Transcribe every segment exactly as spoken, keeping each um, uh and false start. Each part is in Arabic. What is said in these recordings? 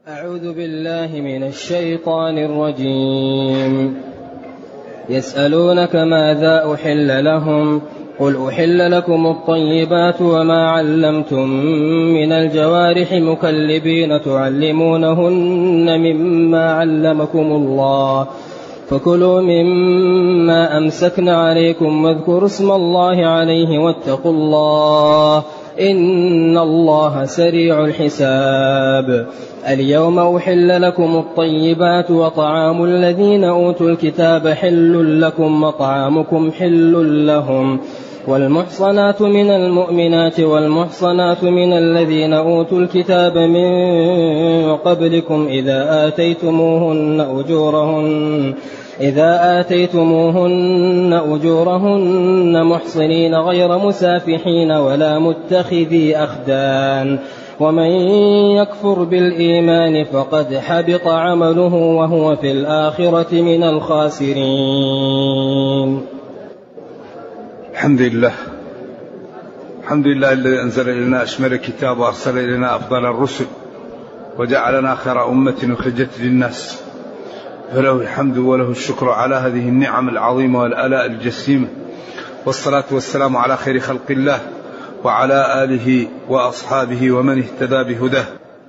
أعوذ بالله من الشيطان الرجيم. يسألونك ماذا أحل لهم قل أحل لكم الطيبات وما علمتم من الجوارح مكلبين تعلمونهن مما علمكم الله فكلوا مما أمسكن عليكم واذكروا اسم الله عليه واتقوا الله إن الله سريع الحساب. اليوم أحل لكم الطيبات وطعام الذين أوتوا الكتاب حل لكم وطعامكم حل لهم والمحصنات من المؤمنات والمحصنات من الذين أوتوا الكتاب من قبلكم إذا آتيتموهن أجورهن إذا آتيتموهن أجورهن محصنين غير مسافحين ولا متخذي أخدان ومن يكفر بالإيمان فقد حبط عمله وهو في الآخرة من الخاسرين. الحمد لله الحمد لله الذي أنزل إلينا أشمل الكتاب وأرسل إلينا أفضل الرسل وجعلنا خير أمة أخرجت للناس، فله الحمد وله الشكر على هذه النعم العظيمة والآلاء الجسيمة، والصلاة والسلام على خير خلق الله وعلى آله وأصحابه ومن اهتدى بهداه.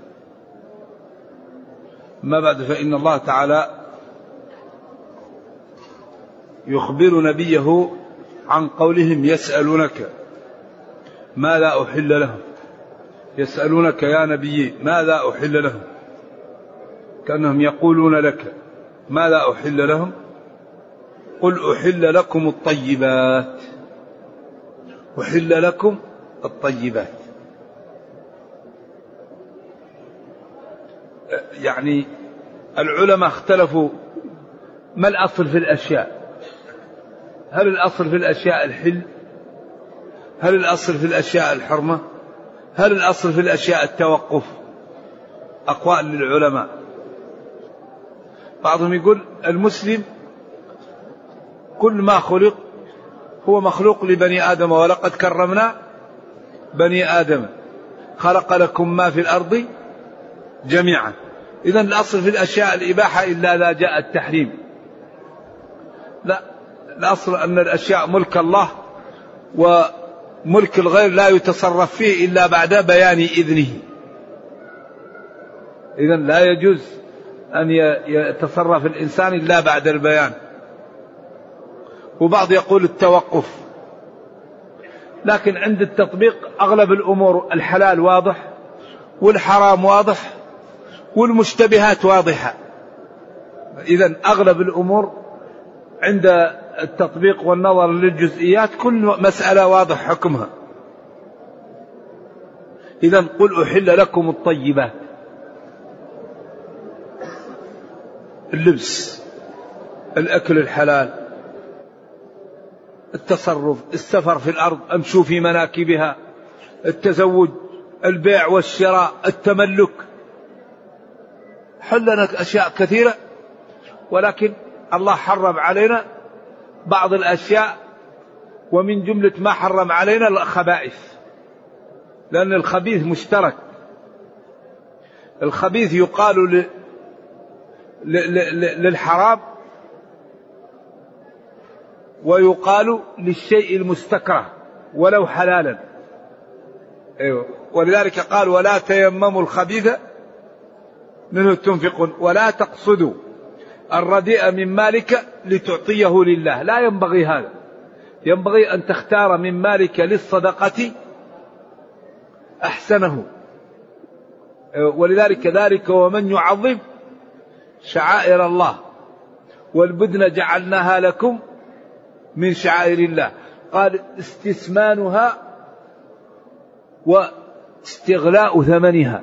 ما بعد، فإن الله تعالى يخبر نبيه عن قولهم يسألونك ماذا أحل لهم. يسألونك يا نبي ماذا أحل لهم، كأنهم يقولون لك ماذا أحل لهم. قل أحل لكم الطيبات، أحل لكم الطيبات، يعني العلماء اختلفوا ما الأصل في الأشياء. هل الأصل في الأشياء الحل؟ هل الأصل في الأشياء الحرمة؟ هل الأصل في الأشياء التوقف؟ أقوال للعلماء. بعضهم يقول المسلم كل ما خلق هو مخلوق لبني آدم، ولقد كرمنا بني آدم خلق لكم ما في الأرض جميعا. إذن الأصل في الأشياء الإباحة إلا إذا جاء التحريم. لا، الأصل أن الأشياء ملك الله، وملك الغير لا يتصرف فيه إلا بعد بيان إذنه. إذن لا يجوز أن يتصرف الإنسان إلا بعد البيان. وبعض يقول التوقف، لكن عند التطبيق أغلب الأمور الحلال واضح والحرام واضح والمشتبهات واضحة. إذن أغلب الأمور عند التطبيق والنظر للجزئيات كل مسألة واضح حكمها. إذن قل أحل لكم الطيبات، اللبس، الأكل الحلال، التصرف، السفر في الأرض، أمشوا في مناكبها، التزوج، البيع والشراء، التملك. حلنا أشياء كثيرة، ولكن الله حرم علينا بعض الأشياء، ومن جملة ما حرم علينا الخبائث، لأن الخبيث مشترك. الخبيث يقال للحرام ويقال للشيء المستكره ولو حلالا. أيوة. ولذلك قال ولا تيمموا الخبيث منه تنفقون ولا تقصدوا الرديء من مالك لتعطيه لله. لا ينبغي هذا، ينبغي أن تختار من مالك للصدقة أحسنه. ولذلك ذلك ومن يعظم شعائر الله والبدن جعلناها لكم من شعائر الله. قال استثمانها واستغلاء ثمنها.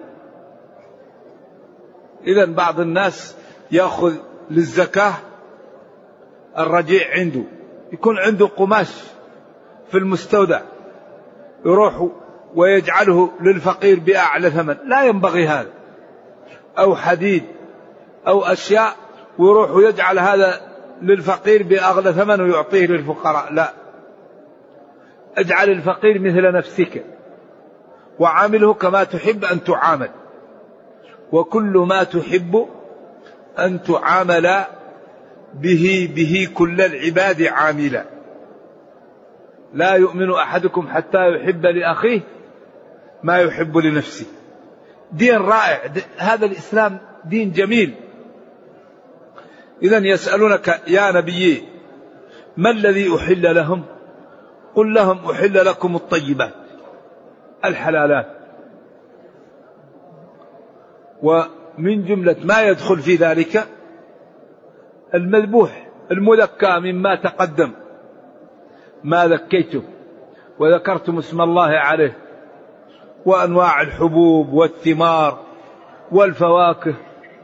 إذن بعض الناس يأخذ للزكاة الرجيع عنده، يكون عنده قماش في المستودع يروح ويجعله للفقير بأعلى ثمن. لا ينبغي هذا. أو حديد أو أشياء ويروح ويجعل هذا للفقير بأغلى ثمن ويعطيه للفقراء. لا، اجعل الفقير مثل نفسك وعامله كما تحب أن تعامل. وكل ما تحب أن تعامل به به كل العباد عاملا. لا يؤمن أحدكم حتى يحب لأخيه ما يحب لنفسه. دين رائع، هذا الإسلام دين جميل. إذن يسألونك يا نبي ما الذي أحل لهم؟ قل لهم أحل لكم الطيبات الحلالات، ومن جملة ما يدخل في ذلك المذبوح المذكى مما تقدم، ما ذكيتم وذكرتم اسم الله عليه، وأنواع الحبوب والثمار والفواكه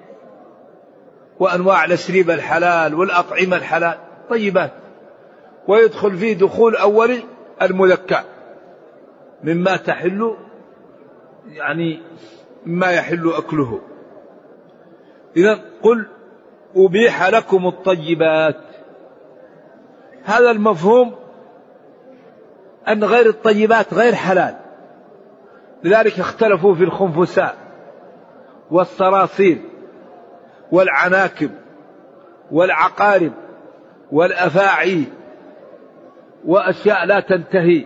وأنواع الأشربة الحلال والأطعمة الحلال طيبات. ويدخل فيه دخول أولي المذكى مما تحل، يعني مما يحل أكله. إذن قل أبيح لكم الطيبات، هذا المفهوم أن غير الطيبات غير حلال. لذلك اختلفوا في الخنفساء والصراصير والعناكب والعقارب والأفاعي وأشياء لا تنتهي.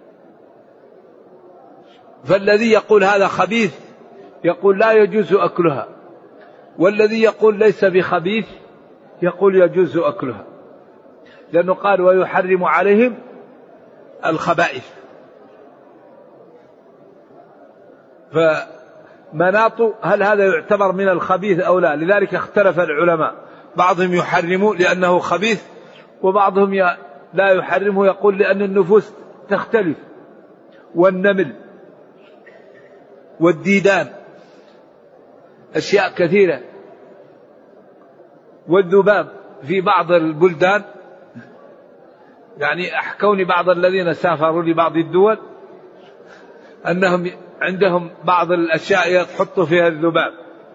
فالذي يقول هذا خبيث يقول لا يجوز أكلها، والذي يقول ليس بخبيث يقول يجوز أكلها، لأنه قال ويحرم عليهم الخبائث. فمناط هل هذا يعتبر من الخبيث أو لا؟ لذلك اختلف العلماء، بعضهم يحرمه لأنه خبيث، وبعضهم لا يحرمه يقول لأن النفوس تختلف، والنمل والديدان أشياء كثيرة، والذباب في بعض البلدان. يعني أحكوني بعض الذين سافروا لبعض الدول أنهم عندهم بعض الأشياء يحطوا فيها الذباب،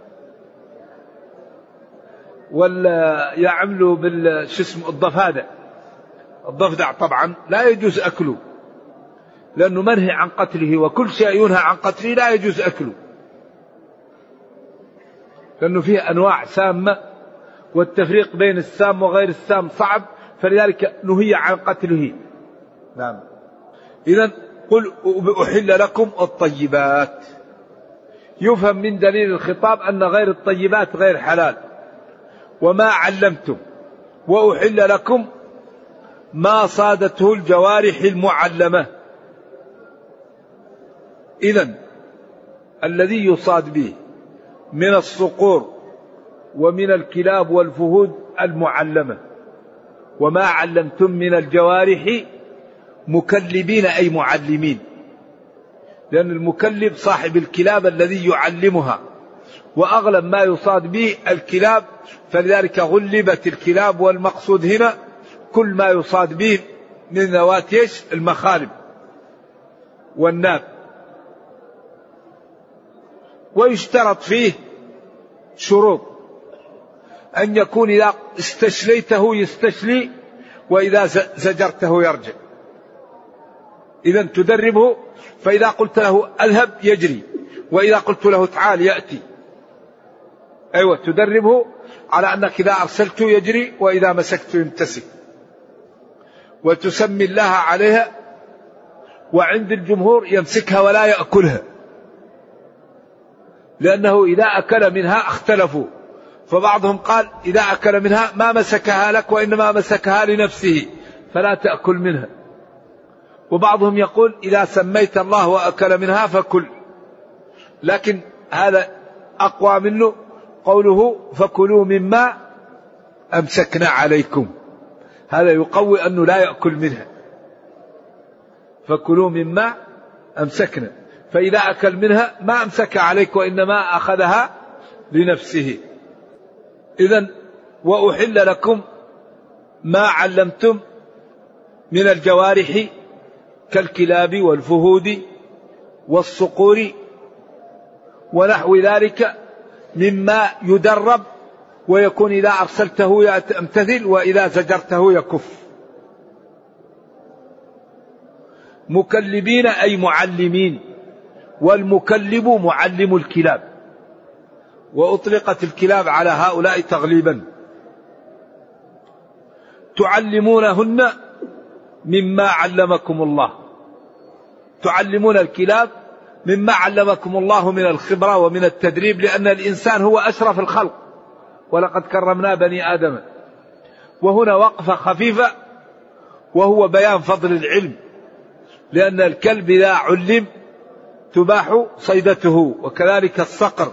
ولا يعملوا بالشسم الضفادع. الضفدع طبعا لا يجوز أكله لأنه منهي عن قتله، وكل شيء ينهى عن قتله لا يجوز أكله لأنه فيه أنواع سامة، والتفريق بين السام وغير السام صعب، فلذلك نهي عن قتله. نعم. إذن قل أحل لكم الطيبات، يفهم من دليل الخطاب أن غير الطيبات غير حلال. وما علمتم وأحل لكم ما صادته الجوارح المعلمة. إذن الذي يصاد به من الصقور ومن الكلاب والفهود المعلمة. وما علمتم من الجوارح مكلبين أي معلمين، لأن المكلب صاحب الكلاب الذي يعلمها، وأغلب ما يصاد به الكلاب، فلذلك غلبت الكلاب. والمقصود هنا كل ما يصاد به من ذوات المخالب والناب. ويشترط فيه شروط، أن يكون إذا استشليته يستشلي، وإذا زجرته يرجع. إذا تدربه، فإذا قلت له اذهب يجري، وإذا قلت له تعال يأتي. أيوة، تدربه على أنك إذا أرسلته يجري، وإذا مسكته يمتسك. وتسمي الله عليها، وعند الجمهور يمسكها ولا يأكلها، لأنه إذا أكل منها اختلفوا، فبعضهم قال إذا أكل منها ما مسكها لك وإنما مسكها لنفسه فلا تأكل منها، وبعضهم يقول إذا سميت الله وأكل منها فكل. لكن هذا أقوى منه قوله فكلوا مما أمسكنا عليكم، هذا يقوي أنه لا يأكل منها. فكلوا مما أمسكنا، فإذا أكل منها ما أمسك عليك وإنما أخذها لنفسه. إذن وأحل لكم ما علمتم من الجوارح كالكلاب والفهود والصقور ونحو ذلك مما يدرب، ويكون إذا أرسلته يمتثل وإذا زجرته يكف. مكلبين أي معلمين، والمكلب معلم الكلاب، وأطلقت الكلاب على هؤلاء تغليبا. تعلمونهن مما علمكم الله، تعلمون الكلاب مما علمكم الله من الخبرة ومن التدريب، لأن الإنسان هو أشرف الخلق، ولقد كرمنا بني آدم. وهنا وقفة خفيفة وهو بيان فضل العلم، لأن الكلب إذا علم تباح صيدته، وكذلك الصقر.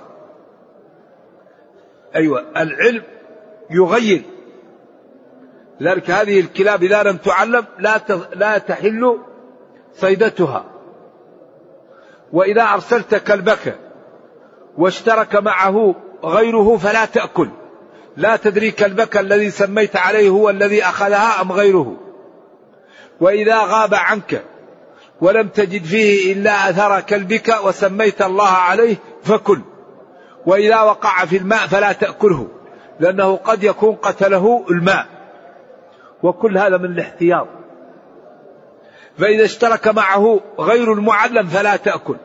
أيوة، العلم يغير، لذلك هذه الكلاب إذا لم تعلم لا لا تحل صيدتها. وإذا أرسلت كلبك واشترك معه غيره فلا تأكل، لا تدري كلبك الذي سميت عليه هو الذي أخذها أم غيره. وإذا غاب عنك ولم تجد فيه إلا أثر كلبك وسميت الله عليه فكل. وإذا وقع في الماء فلا تأكله، لأنه قد يكون قتله الماء. وكل هذا من الاحتياط. فإذا اشترك معه غير المعلم فلا تأكل.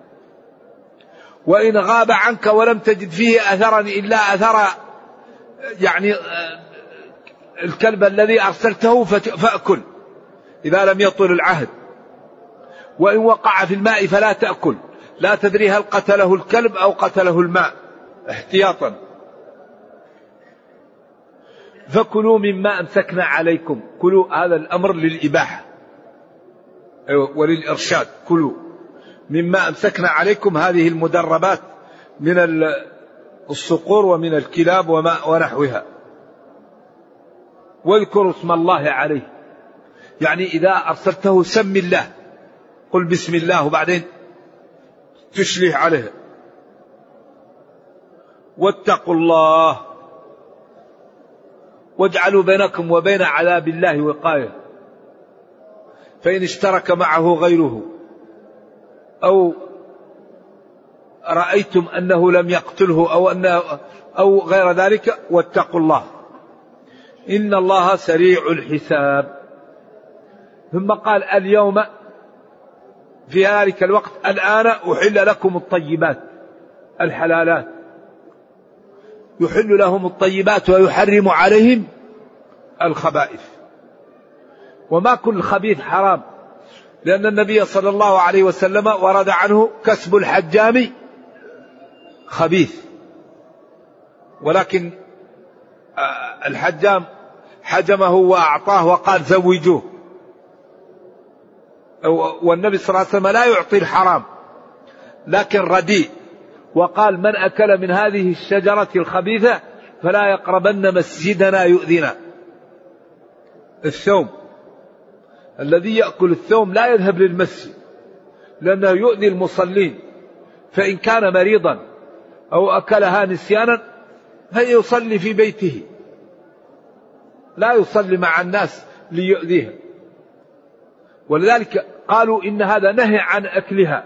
وإن غاب عنك ولم تجد فيه أثرا إلا أثر يعني الكلب الذي أرسلته فأكل إذا لم يطل العهد. وإن وقع في الماء فلا تأكل، لا تدري هل قتله الكلب أو قتله الماء، احتياطا. فكلوا مما أمسكنا عليكم، كلوا، هذا الأمر للإباحة وللإرشاد. كلوا مما أمسكنا عليكم، هذه المدربات من الصقور ومن الكلاب وما ونحوها. واذكروا اسم الله عليه، يعني إذا أرسلته سم الله، قل بسم الله وبعدين تشلح عليه. واتقوا الله واجعلوا بينكم وبين عذاب الله وقاية. فإن اشترك معه غيره أو رأيتم أنه لم يقتله أو أنه أو غير ذلك، واتقوا الله إن الله سريع الحساب. ثم قال اليوم في ذلك الوقت، الآن أحل لكم الطيبات الحلالات، يحل لهم الطيبات ويحرم عليهم الخبائث. وما كل خبيث حرام، لأن النبي صلى الله عليه وسلم ورد عنه كسب الحجام خبيث، ولكن الحجام حجمه وأعطاه وقال زوجوه. والنبي صلى الله عليه وسلم لا يعطي الحرام لكن رديء، وقال من أكل من هذه الشجرة الخبيثة فلا يقربن مسجدنا يؤذنا. الثوم، الذي يأكل الثوم لا يذهب للمسجد لأنه يؤذي المصلين، فإن كان مريضا أو أكلها نسيانا فيصلي في بيته، لا يصلي مع الناس ليؤذيها. ولذلك قالوا إن هذا نهي عن أكلها،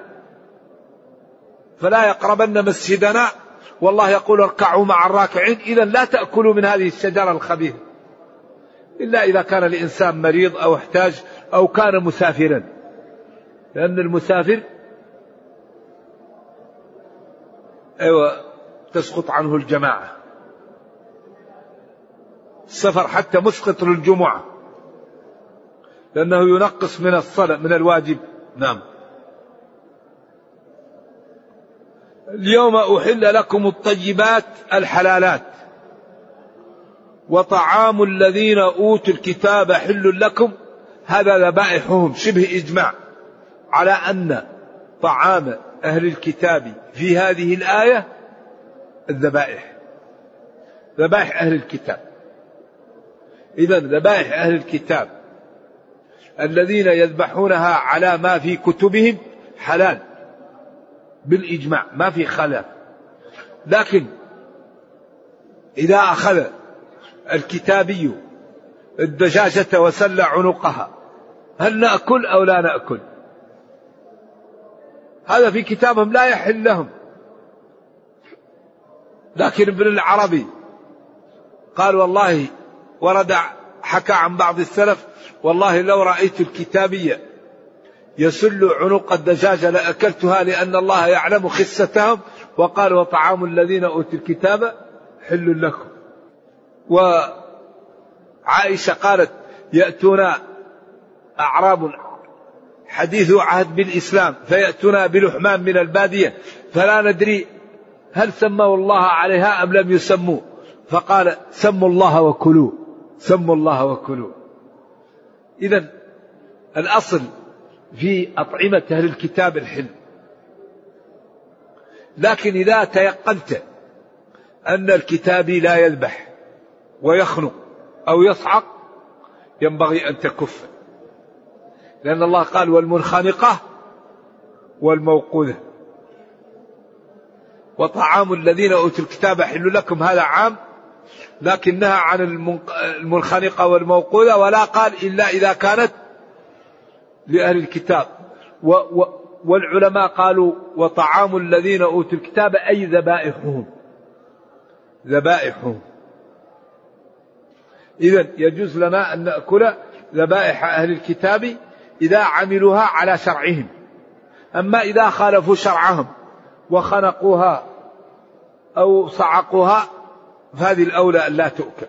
فلا يقربن مسجدنا، والله يقول اركعوا مع الراكعين. إذن لا تأكلوا من هذه الشجرة الخبيثة إلا إذا كان الإنسان مريض أو احتاج أو كان مسافرا، لأن المسافر أيوة تسقط عنه الجماعة، السفر حتى مسقط للجمعة لأنه ينقص من الصلاة من الواجب. نعم. اليوم أحل لكم الطيبات الحلالات، وطعام الذين أوتوا الكتاب حل لكم. هذا ذبائحهم، شبه إجماع على أن طعام أهل الكتاب في هذه الآية الذبائح، ذبائح أهل الكتاب. إذن ذبائح أهل الكتاب الذين يذبحونها على ما في كتبهم حلال بالإجماع، ما في خلاف. لكن إذا أخذ الكتابي الدجاجة وسل عنقها هل نأكل أو لا نأكل؟ هذا في كتابهم لا يحل لهم. لكن ابن العربي قال والله ورد حكى عن بعض السلف والله لو رأيت الكتابية يسل عنق الدجاجة لأكلتها، لأن الله يعلم خستهم وقال وطعام الذين أوتوا الكتاب حل لكم. وعائشة قالت يأتونا أعراب حديث عهد بالإسلام فيأتونا بلحمان من البادية فلا ندري هل سموا الله عليها أم لم يسموا، فقال سموا الله وكلوا، سموا الله وكلوا. إذن الأصل في أطعمة أهل الكتاب الحل، لكن إذا تيقنت أن الكتابي لا يذبح ويخنق أو يصعق ينبغي أن تكف، لأن الله قال والمنخنقة والموقوذة. وطعام الذين أوتوا الكتاب حل لكم هذا عام، لكنها عن المنخنقة والموقوذة، ولا قال إلا إذا كانت لأهل الكتاب. والعلماء قالوا وطعام الذين أوتوا الكتاب أي ذبائحهم، ذبائحهم. إذن يجوز لنا أن نأكل ذبائح أهل الكتاب إذا عملوها على شرعهم، أما إذا خالفوا شرعهم وخنقوها أو صعقوها فهذه الأولى أن لا تؤكل.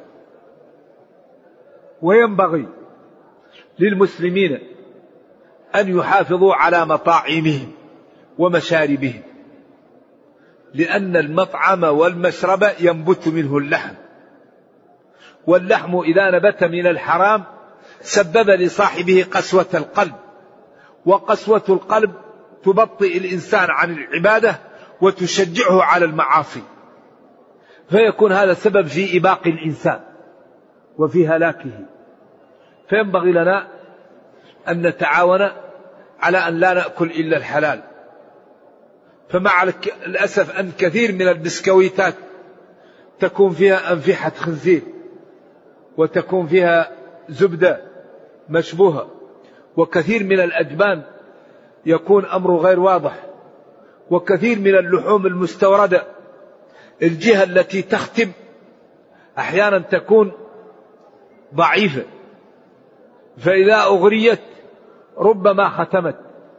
وينبغي للمسلمين أن يحافظوا على مطاعمهم ومشاربهم، لأن المطعم والمشرب ينبت منه اللحم، واللحم إذا نبت من الحرام سبب لصاحبه قسوة القلب، وقسوة القلب تبطئ الإنسان عن العبادة وتشجعه على المعاصي، فيكون هذا سبب في إباق الإنسان وفي هلاكه. فينبغي لنا أن نتعاون على أن لا نأكل إلا الحلال. فمع الأسف أن كثير من البسكويتات تكون فيها أنفحة خنزير، وتكون فيها زبدة مشبوهة، وكثير من الأجبان يكون أمر غير واضح، وكثير من اللحوم المستوردة الجهة التي تختم أحيانا تكون ضعيفة، فإذا أغريت ربما ختمت.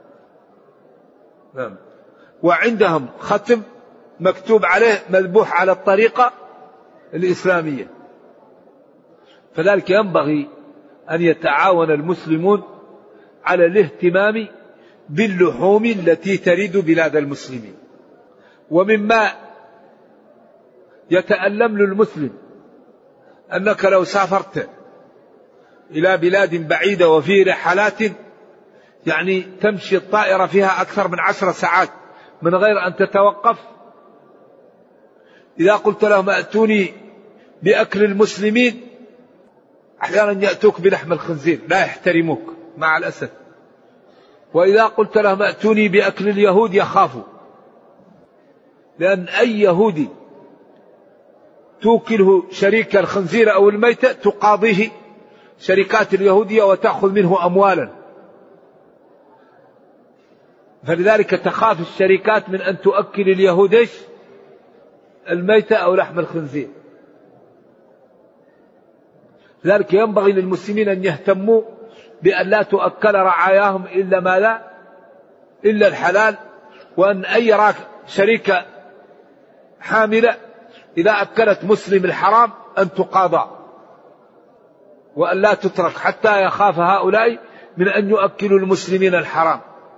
نعم. وعندهم ختم مكتوب عليه مذبوح على الطريقة الإسلامية. فذلك ينبغي أن يتعاون المسلمون على الاهتمام باللحوم التي ترد بلاد المسلمين. ومما يتألم للمسلم أنك لو سافرت إلى بلاد بعيدة وفي رحلات يعني تمشي الطائرة فيها أكثر من عشر ساعات من غير أن تتوقف، إذا قلت لهم أتوني بأكل المسلمين أحيانا يأتوك بلحم الخنزير، لا يحترموك مع الأسف. وإذا قلت لهم أتوني بأكل اليهود يخافوا، لأن أي يهودي توكله شريك الخنزير أو الميتة تقاضيه شركات اليهودية وتأخذ منه أموالا، فلذلك تخاف الشركات من أن تؤكل اليهود الميتة أو لحم الخنزير. لذلك ينبغي للمسلمين أن يهتموا بأن لا تؤكل رعاياهم إلا ما لا إلا الحلال، وأن أي شركة حاملة إذا أكلت مسلم الحرام أن تقاضى، وأن لا تترك حتى يخاف هؤلاء من أن يؤكلوا المسلمين الحرام.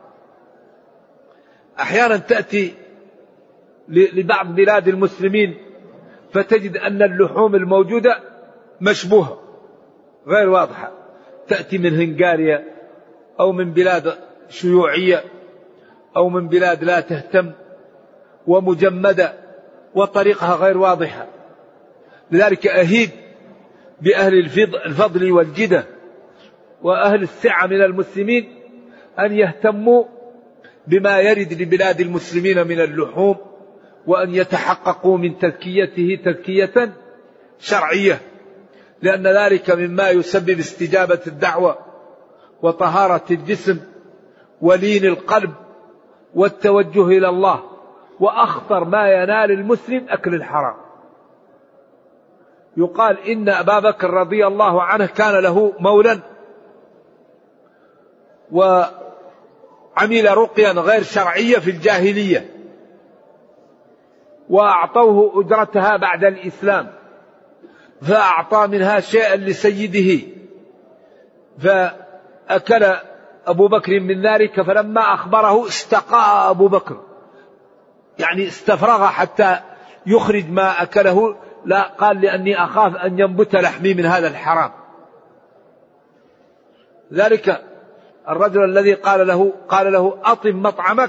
أحيانا تأتي لبعض بلاد المسلمين فتجد أن اللحوم الموجودة مشبوهة غير واضحة، تأتي من هنغاريا أو من بلاد شيوعية أو من بلاد لا تهتم ومجمدة وطريقها غير واضحة. لذلك أهيب بأهل الفضل والجدة وأهل السعة من المسلمين أن يهتموا بما يرد لبلاد المسلمين من اللحوم، وأن يتحققوا من تزكيته تزكية شرعية، لأن ذلك مما يسبب استجابة الدعوة وطهارة الجسم ولين القلب والتوجه إلى الله. وأخطر ما ينال المسلم أكل الحرام. يقال إن أبا بكر رضي الله عنه كان له مولا وعمل رقيا غير شرعية في الجاهلية، وأعطوه أجرتها بعد الإسلام، فأعطى منها شيئا لسيده، فأكل أبو بكر من ذلك، فلما أخبره استقاء أبو بكر، يعني استفرغ حتى يخرج ما أكله، لا قال لأني أخاف أن ينبت لحمي من هذا الحرام. ذلك الرجل الذي قال له قال له أطم مطعمك،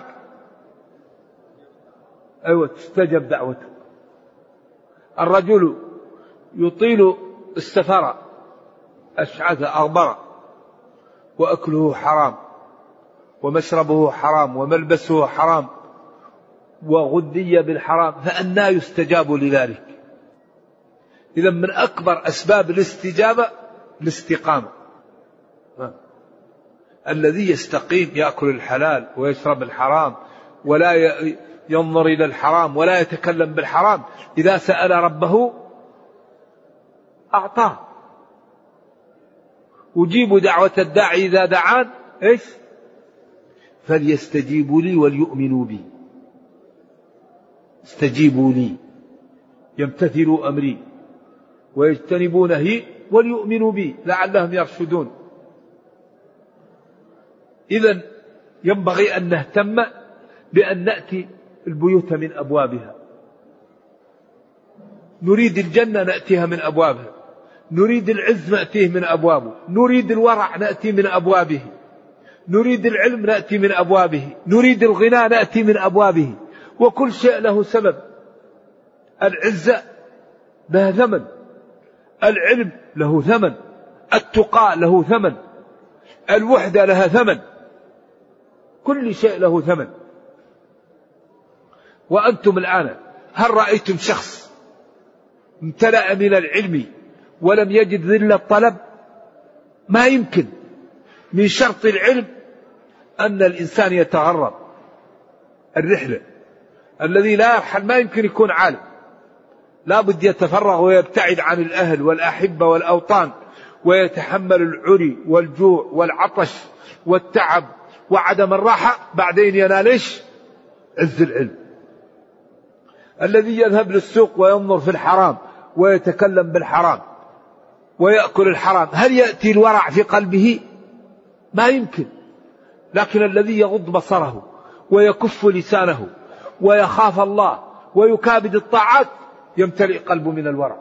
أيوة تستجب دعوته. الرجل يطيل السفر أشعث أغبر وأكله حرام ومشربه حرام وملبسه حرام وغذي بالحرام، فأنى يستجاب لذلك؟ إذا من أكبر أسباب الاستجابة الاستقامة. الذي يستقيم يأكل الحلال ويشرب الحرام ولا ينظر إلى الحرام ولا يتكلم بالحرام، إذا سأل ربه أعطاه. أجيب دعوة الداعي إذا دعان، إيش؟ فليستجيبوا لي وليؤمنوا بي. استجيبوا لي يمتثلوا أمري ويجتنبوا نهي وليؤمنوا بي لعلهم يرشدون. إذن ينبغي أن نهتم بأن نأتي البيوت من أبوابها. نريد الجنة نأتيها من أبوابها، نريد العز نأتيه من أبوابه، نريد الورع نأتي من أبوابه، نريد العلم نأتي من أبوابه، نريد الغنى نأتي من أبوابه. وكل شيء له سبب. العزة لها ثمن، العلم له ثمن، التقى له ثمن، الوحدة لها ثمن، كل شيء له ثمن. وأنتم الآن هل رأيتم شخص امتلأ من العلم ولم يجد ذل الطلب؟ ما يمكن. من شرط العلم أن الإنسان يتغرب الرحلة. الذي لا يرحل ما يمكن يكون عالم، لا بد يتفرغ ويبتعد عن الأهل والأحبة والأوطان، ويتحمل العري والجوع والعطش والتعب وعدم الراحة، بعدين ينال إيش؟ عز العلم. الذي يذهب للسوق وينظر في الحرام ويتكلم بالحرام ويأكل الحرام، هل يأتي الورع في قلبه؟ ما يمكن. لكن الذي يغض بصره ويكف لسانه ويخاف الله ويكابد الطاعات يمتلئ قلبه من الورع.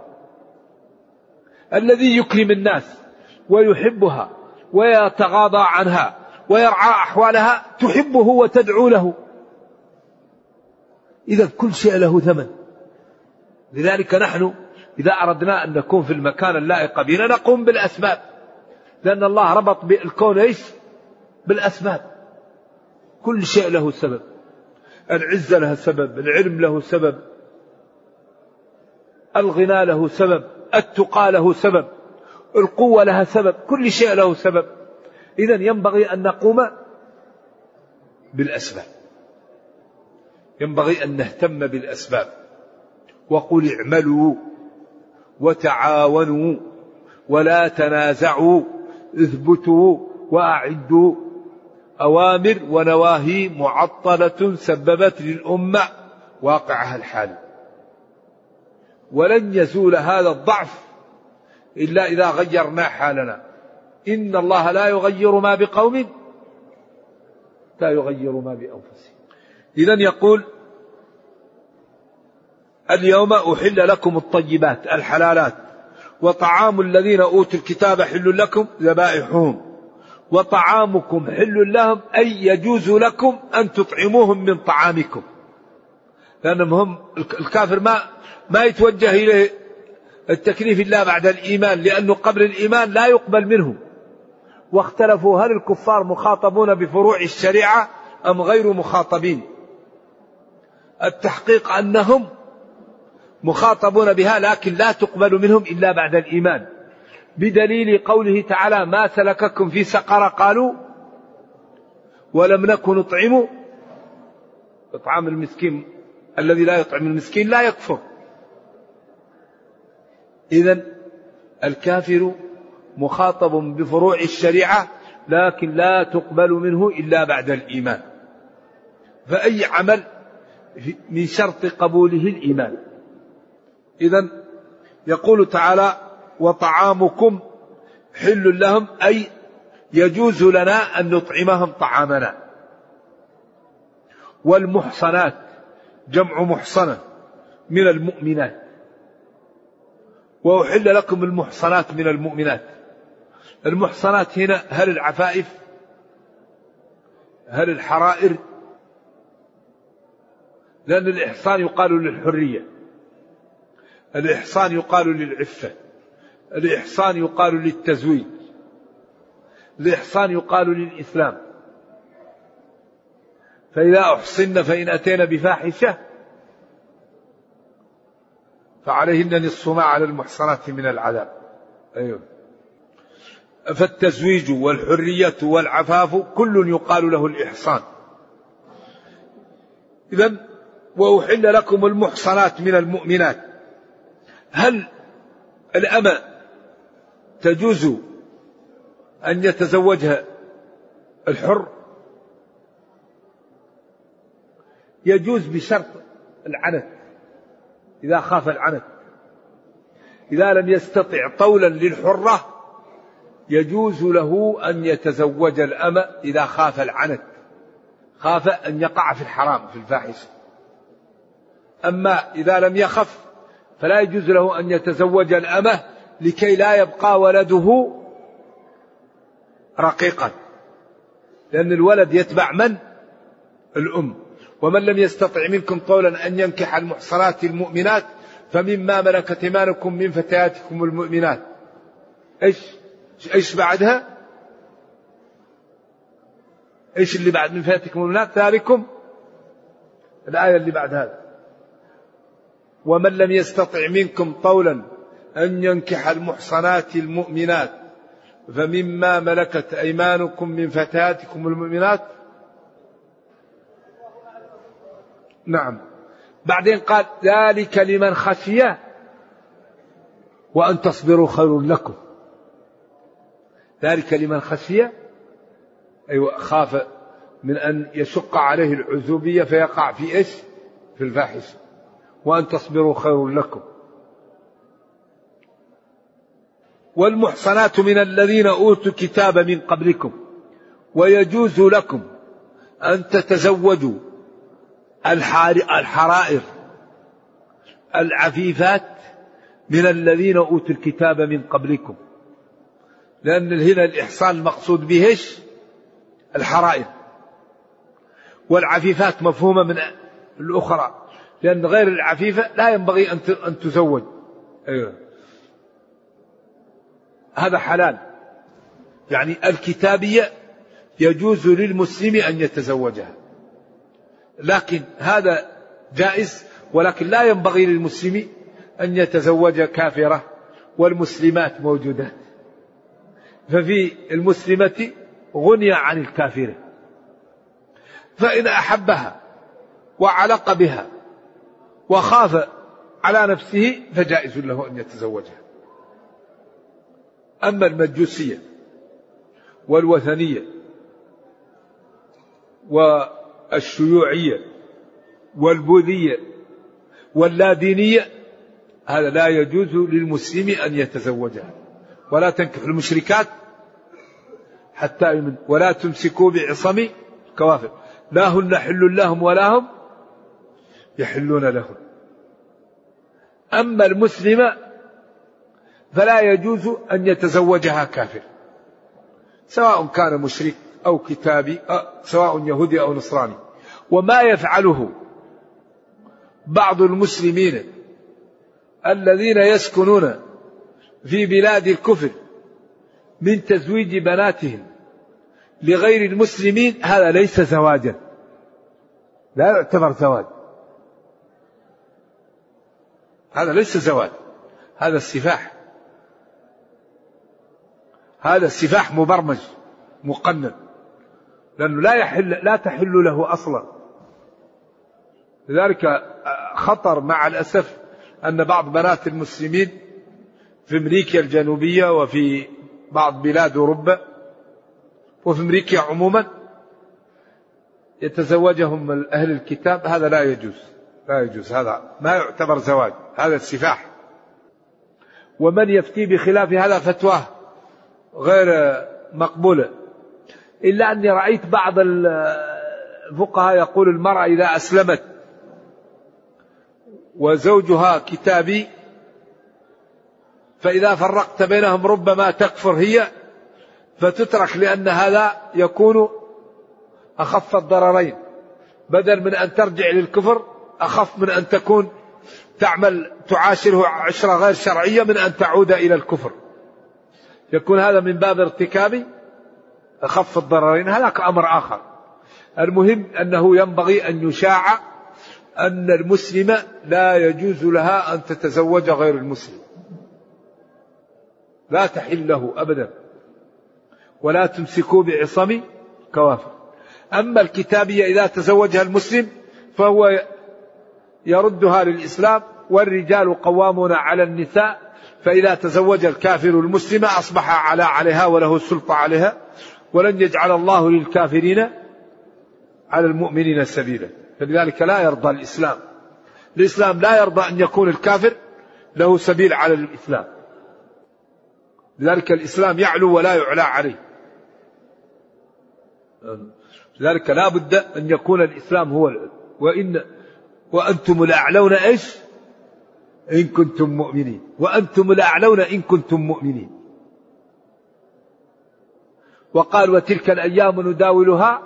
الذي يكرم الناس ويحبها ويتغاضى عنها ويرعى أحوالها تحبه وتدعو له. إذا كل شيء له ثمن. لذلك نحن إذا أردنا أن نكون في المكان اللائق بنا نقوم بالأسباب، لأن الله ربط بالكون إيش؟ بالأسباب. كل شيء له سبب. العزة لها سبب، العلم له سبب، الغنى له سبب، التقى له سبب، القوة لها سبب، كل شيء له سبب. إذن ينبغي أن نقوم بالأسباب، ينبغي أن نهتم بالأسباب. وقل اعملوا وتعاونوا ولا تنازعوا اثبتوا وأعدوا. أوامر ونواهي معطلة سببت للأمة واقعها الحالي. ولن يزول هذا الضعف إلا إذا غيرنا حالنا. إن الله لا يغير ما بقوم لا يغير ما بأنفسهم. إذن يقول اليوم أحل لكم الطيبات الحلالات، وطعام الذين أوتوا الكتاب حل لكم ذبائحهم، وطعامكم حل لهم، أي يجوز لكم أن تطعموهم من طعامكم. لأنهم هم الكافر ما ما يتوجه إليه التكليف إلا بعد الإيمان، لأنه قبل الإيمان لا يقبل منه. واختلفوا هل الكفار مخاطبون بفروع الشريعة أم غير مخاطبين؟ التحقيق أنهم مخاطبون بها، لكن لا تقبل منهم إلا بعد الإيمان، بدليل قوله تعالى ما سلككم في سقر قالوا ولم نكن نطعم إطعام المسكين. الذي لا يطعم المسكين لا يكفر. إذن الكافر مخاطب بفروع الشريعة لكن لا تقبل منه إلا بعد الإيمان. فأي عمل من شرط قبوله الإيمان. إذن يقول تعالى وطعامكم حل لهم، أي يجوز لنا أن نطعمهم طعامنا. والمحصنات جمع محصنة من المؤمنات، وأحل لكم المحصنات من المؤمنات. المحصنات هنا هل العفائف، هل الحرائر؟ لأن الإحصان يقال للحرية، الإحصان يقال للعفة، الإحصان يقال للتزويج، الإحصان يقال للإسلام. فإذا أحصن فإن أتينا بفاحشة فعليهن نصف ما على المحصنات من العذاب. أيوه. فالتزويج والحرية والعفاف كل يقال له الإحصان. إذن وأحل لكم المحصنات من المؤمنات. هل الأمة تجوز أن يتزوجها الحر؟ يجوز بشرط العنت، إذا خاف العنت. إذا لم يستطع طولا للحرة يجوز له أن يتزوج الأمة إذا خاف العنت، خاف أن يقع في الحرام في الفاحشة. أما إذا لم يخف فلا يجوز له أن يتزوج الأمة لكي لا يبقى ولده رقيقا، لأن الولد يتبع من؟ الأم. ومن لم يستطع منكم طولا أن ينكح المحصنات المؤمنات فمما ملكت أيمانكم من فتياتكم المؤمنات. إيش إيش بعدها؟ إيش اللي بعد من فتياتكم المؤمنات؟ ذلكم الآية اللي بعد هذا. ومن لم يستطع منكم طولا أن ينكح المحصنات المؤمنات فمما ملكت أيمانكم من فتياتكم المؤمنات. نعم. بعدين قال ذلك لمن خشي وأن تصبروا خير لكم. ذلك لمن خشي، أيوة، خاف من أن يشق عليه العزوبية فيقع في إيش؟ في الفاحشة. وأن تصبروا خير لكم. والمحصنات من الذين أوتوا الكتاب من قبلكم ويجوز لكم أن تتزوجوا الحرائر العفيفات من الذين أوتوا الكتاب من قبلكم، لأن هنا الإحصان المقصود به إيش؟ الحرائر. والعفيفات مفهومة من الأخرى، لأن غير العفيفة لا ينبغي أن تزوج. أيوة. هذا حلال، يعني الكتابية يجوز للمسلم أن يتزوجها، لكن هذا جائز، ولكن لا ينبغي للمسلم أن يتزوج كافرة، والمسلمات موجودات، ففي المسلمة غني عن الكافرة، فإن أحبها وعلق بها وخاف على نفسه فجائز له أن يتزوجها. أما المجوسية والوثنية والشيوعية والبوذية واللادينية هذا لا يجوز للمسلم أن يتزوجها. ولا تنكحوا المشركات حتى يؤمنوا ولا تمسكوا بعصم الكوافر لا هن حل لهم ولا هم يحلون لهم. أما المسلمة فلا يجوز أن يتزوجها كافر، سواء كان مشرك أو كتابي، سواء يهودي أو نصراني. وما يفعله بعض المسلمين الذين يسكنون في بلاد الكفر من تزويج بناتهم لغير المسلمين هذا ليس زواجا، لا يعتبر زواج، هذا ليس زواج، هذا السفاح، هذا السفاح مبرمج مقنن، لأنه لا يحل لا تحل له أصلا. لذلك خطر مع الأسف أن بعض بنات المسلمين في أمريكا الجنوبية وفي بعض بلاد أوروبا وفي أمريكا عموما يتزوجهم أهل الكتاب هذا لا يجوز، لا يجوز، هذا ما يعتبر زواج، هذا السفاح. ومن يفتي بخلاف هذا فتواه غير مقبولة. إلا أني رأيت بعض الفقهاء يقول المرأة إذا أسلمت وزوجها كتابي فإذا فرقت بينهم ربما تكفر هي فتترك، لأن هذا يكون أخف الضررين، بدل من أن ترجع للكفر أخف من أن تكون تعمل تعاشره عشرة غير شرعية من أن تعود إلى الكفر، يكون هذا من باب ارتكاب أخف الضررين. هذاك أمر آخر. المهم أنه ينبغي أن يشاع أن المسلمة لا يجوز لها أن تتزوج غير المسلم، لا تحل له أبدا، ولا تمسكوا بعصم كوافر. أما الكتابية إذا تزوجها المسلم فهو يردها للإسلام، والرجال قوامون على النساء، فإذا تزوج الكافر المسلمة أصبح على عليها وله السلطة عليها، ولن يجعل الله للكافرين على المؤمنين سبيلا. فلذلك لا يرضى الإسلام، الإسلام لا يرضى أن يكون الكافر له سبيل على الإسلام، لذلك الإسلام يعلو ولا يعلى عليه. لذلك لا بد أن يكون الإسلام هو العلو. وإن وأنتم الأعلون إيش إن كنتم مؤمنين، وأنتم الأعلون إن كنتم مؤمنين. وقال وتلك الأيام نداولها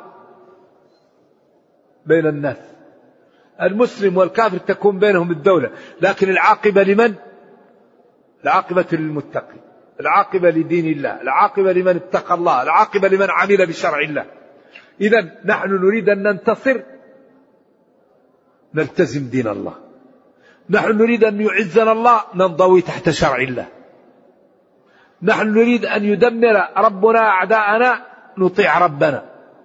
بين الناس. المسلم والكافر تكون بينهم الدولة، لكن العاقبة لمن؟ العاقبة للمتقين، العاقبة لدين الله، العاقبة لمن اتقى الله، العاقبة لمن عمل بشرع الله. إذن نحن نريد أن ننتصر نلتزم دين الله، نحن نريد أن يعزنا الله ننضوي تحت شرع الله، نحن نريد أن يدمر ربنا أعداءنا نطيع ربنا.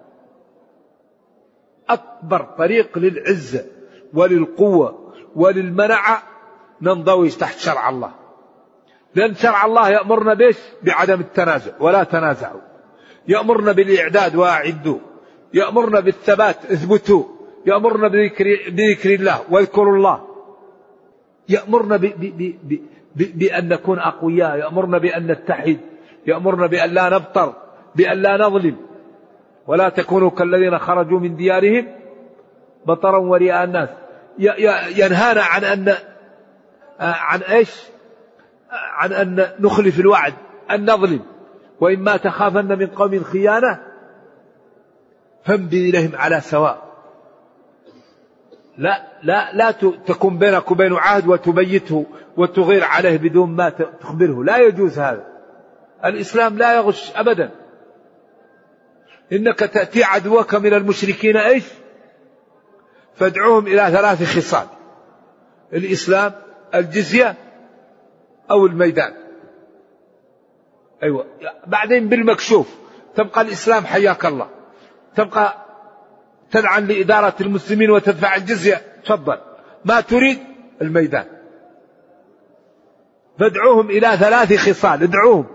أكبر طريق للعزة وللقوة وللمنعة ننضوي تحت شرع الله، لأن شرع الله يأمرنا بيش بعدم التنازع ولا تنازعوا، يأمرنا بالإعداد وأعدوا، يأمرنا بالثبات اثبتوا، يأمرنا بذكر, بذكر الله واذكروا الله، يأمرنا ب ب ب ب بأن نكون أقوياء، يأمرنا بأن نتحد، يأمرنا بأن لا نبطر، بأن لا نظلم، ولا تكونوا كالذين خرجوا من ديارهم بطرا ورئاء الناس. ينهانا عن أن عن إيش؟ عن أن نخلف الوعد، أن نظلم. وإما تخافن من قوم خيانة فانبذ إليهم على سواء. لا لا لا تكون بينك وبينه عهد وتبيته وتغير عليه بدون ما تخبره، لا يجوز هذا. الإسلام لا يغش أبدا. إنك تأتي عدوك من المشركين إيش؟ فادعوهم إلى ثلاث خصال: الإسلام، الجزية، أو الميدان. أيوة. بعدين بالمكشوف تبقى الإسلام حياك الله، تبقى تدعم لإدارة المسلمين وتدفع الجزية، تفضل. ما تريد الميدان. فادعوهم إلى ثلاث خصال، ادعوهم.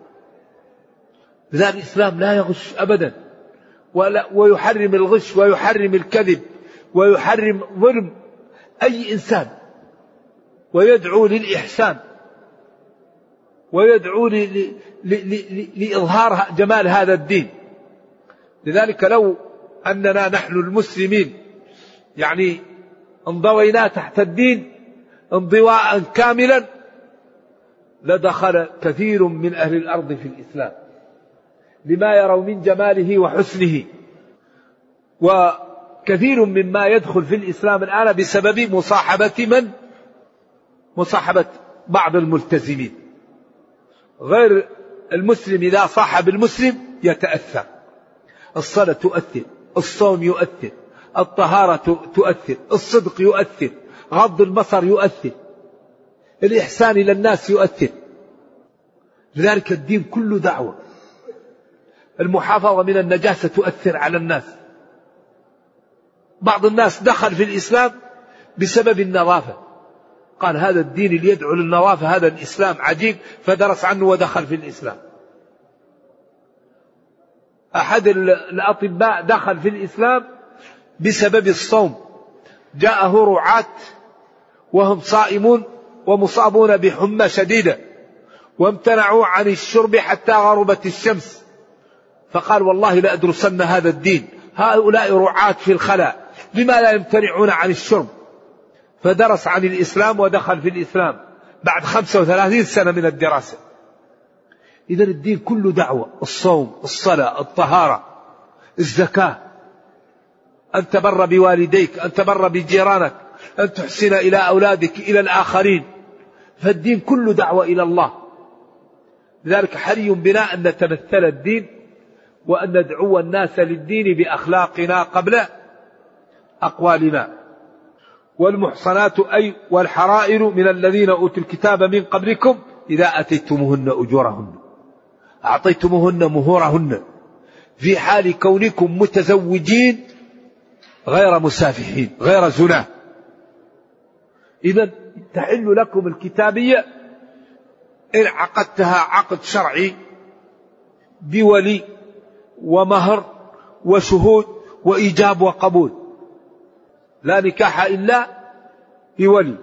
لذلك الإسلام لا يغش أبدا، ولا ويحرم الغش ويحرم الكذب ويحرم ظلم أي إنسان، ويدعو للإحسان، ويدعو لإظهار جمال هذا الدين. لذلك لو أننا نحن المسلمين يعني انضوينا تحت الدين انضواء كاملا لدخل كثير من أهل الأرض في الإسلام لما يروا من جماله وحسنه. وكثير مما يدخل في الإسلام الآن بسبب مصاحبة من؟ مصاحبة بعض الملتزمين. غير المسلم إذا صاحب المسلم يتأثر. الصلاة تؤثر، الصوم يؤثر، الطهارة تؤثر، الصدق يؤثر، غض البصر يؤثر، الإحسان إلى الناس يؤثر. لذلك الدين كله دعوة. المحافظة من النجاسة تؤثر على الناس. بعض الناس دخل في الإسلام بسبب النظافة، قال هذا الدين اللي يدعو للنظافة هذا الإسلام عجيب، فدرس عنه ودخل في الإسلام. أحد الأطباء دخل في الإسلام بسبب الصوم جاءه رعاة وهم صائمون ومصابون بحمى شديدة وامتنعوا عن الشرب حتى غربت الشمس، فقال والله لأدرسن هذا الدين، هؤلاء رعاة في الخلاء لما لا يمتنعون عن الشرب؟ فدرس عن الإسلام ودخل في الإسلام بعد خمسة وثلاثين سنة من الدراسة. إذن الدين كله دعوة، الصوم، الصلاة، الطهارة، الزكاة، أن تبر بوالديك، أن تبر بجيرانك، أن تحسن إلى أولادك، إلى الآخرين. فالدين كله دعوة إلى الله. لذلك حري بنا أن نتمثل الدين وأن ندعو الناس للدين بأخلاقنا قبل أقوالنا. والمحصنات أي والحرائر من الذين أوتوا الكتاب من قبلكم إذا أتيتموهن أجورهن، أعطيتموهن مهورهن في حال كونكم متزوجين غير مسافحين غير زنا. إذن تحل لكم الكتابية إن عقدتها عقد شرعي بولي ومهر وشهود وإيجاب وقبول. لا نكاح إلا بولي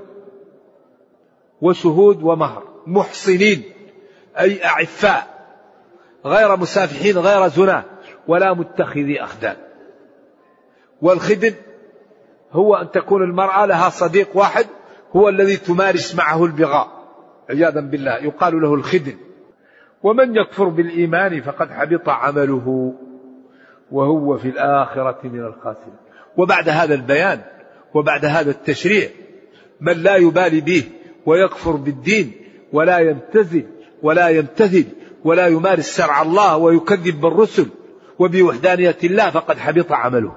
وشهود ومهر، محصنين أي أعفاء غير مسافحين غير زنا ولا متخذي أخدان. والخدن هو أن تكون المرأة لها صديق واحد هو الذي تمارس معه البغاء عياذا بالله، يقال له الخدن. ومن يكفر بالإيمان فقد حبط عمله وهو في الآخرة من الخاسرين. وبعد هذا البيان وبعد هذا التشريع من لا يبالي به ويكفر بالدين ولا يمتثل ولا يمتثل ولا يمارس شرع الله ويكذب بالرسل وبوحدانية الله فقد حبط عمله.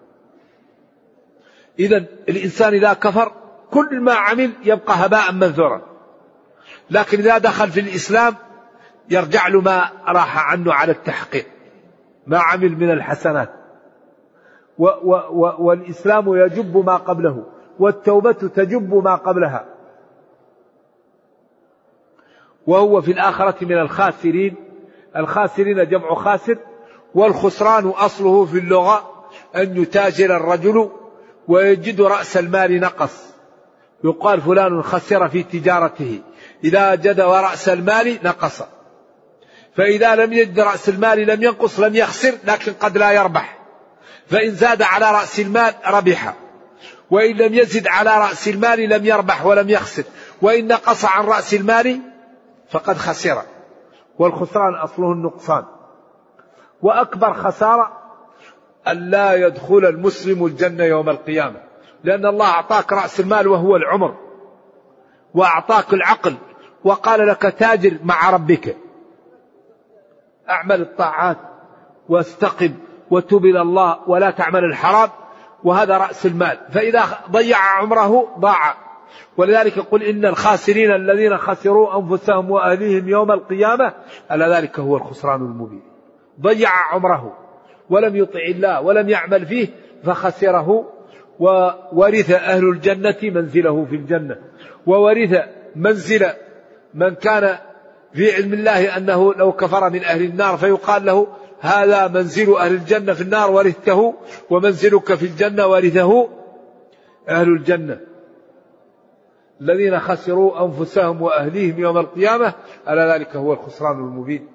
إذن الإنسان إذا كفر كل ما عمل يبقى هباء منثورا، لكن إذا دخل في الإسلام يرجع له ما راح عنه على التحقيق، ما عمل من الحسنات. و و و والإسلام يجب ما قبله والتوبة تجب ما قبلها. وهو في الآخرة من الخاسرين. الخاسرين جمع خاسر، والخسران أصله في اللغة أن يتاجر الرجل ويجد رأس المال نقص، يقال فلان خسر في تجارته، إذا وجد رأس المال نقص، فإذا لم يجد رأس المال لم ينقص لم يخسر لكن قد لا يربح، فإن زاد على رأس المال ربح، وإن لم يزد على رأس المال لم يربح ولم يخسر، وإن نقص عن رأس المال فقد خسر. والخسران أصله النقصان. وأكبر خسارة أن لا يدخل المسلم الجنة يوم القيامة، لأن الله أعطاك رأس المال وهو العمر، وأعطاك العقل، وقال لك تاجر مع ربك، أعمل الطاعات واستقم وتب إلى الله ولا تعمل الحرام، وهذا رأس المال. فإذا ضيع عمره ضاع. ولذلك قل إن الخاسرين الذين خسروا أنفسهم وأهليهم يوم القيامة ألا ذلك هو الخسران المبين. ضيع عمره ولم يطع الله ولم يعمل فيه فخسره، وورث أهل الجنة منزله في الجنة، وورث منزل من كان في علم الله أنه لو كفر من أهل النار فيقال له هذا منزل أهل الجنة في النار ورثته، ومنزلك في الجنة ورثه أهل الجنة. الذين خسروا أنفسهم وأهليهم يوم القيامة ألا ذلك هو الخسران المبين.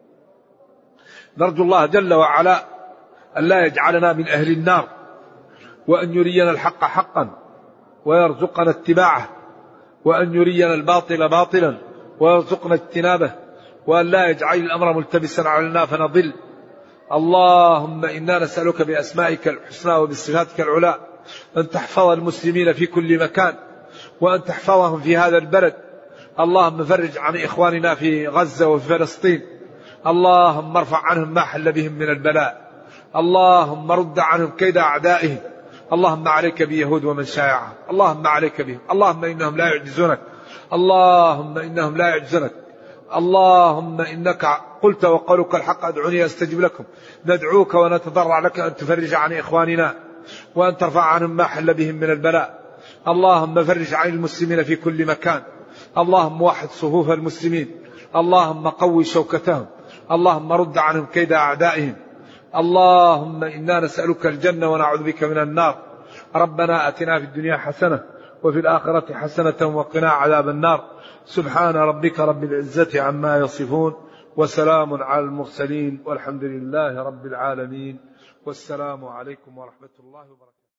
نرجو الله جل وعلا أن لا يجعلنا من أهل النار، وأن يرينا الحق حقا ويرزقنا اتباعه، وأن يرينا الباطل باطلا ويرزقنا اجتنابه، وأن لا يجعل الأمر ملتبسا علينا فنضل. اللهم إنا نسألك بأسمائك الحسنى وبصفاتك العلى أن تحفظ المسلمين في كل مكان، وأن تحفظهم في هذا البلد. اللهم فرج عن إخواننا في غزة وفي فلسطين، اللهم ارفع عنهم ما حل بهم من البلاء، اللهم رد عنهم كيد أعدائهم، اللهم عليك بيهود ومن شايعهم، اللهم عليك بهم، اللهم إنهم لا يعجزونك، اللهم إنهم لا يعجزونك، اللهم إنك قلت وقولك الحق ادعوني أستجب لكم. ندعوك ونتضرع لك أن تفرج عن إخواننا وأن ترفع عنهم ما حل بهم من البلاء. اللهم فرج عن المسلمين في كل مكان، اللهم وحد صفوف المسلمين، اللهم قوي شوكتهم، اللهم رد عنهم كيد أعدائهم، اللهم إنا نسألك الجنة ونعوذ بك من النار. ربنا أتنا في الدنيا حسنة وفي الآخرة حسنة وقنا عذاب النار. سبحان ربك رب العزة عما يصفون وسلام على المرسلين والحمد لله رب العالمين. والسلام عليكم ورحمة الله وبركاته.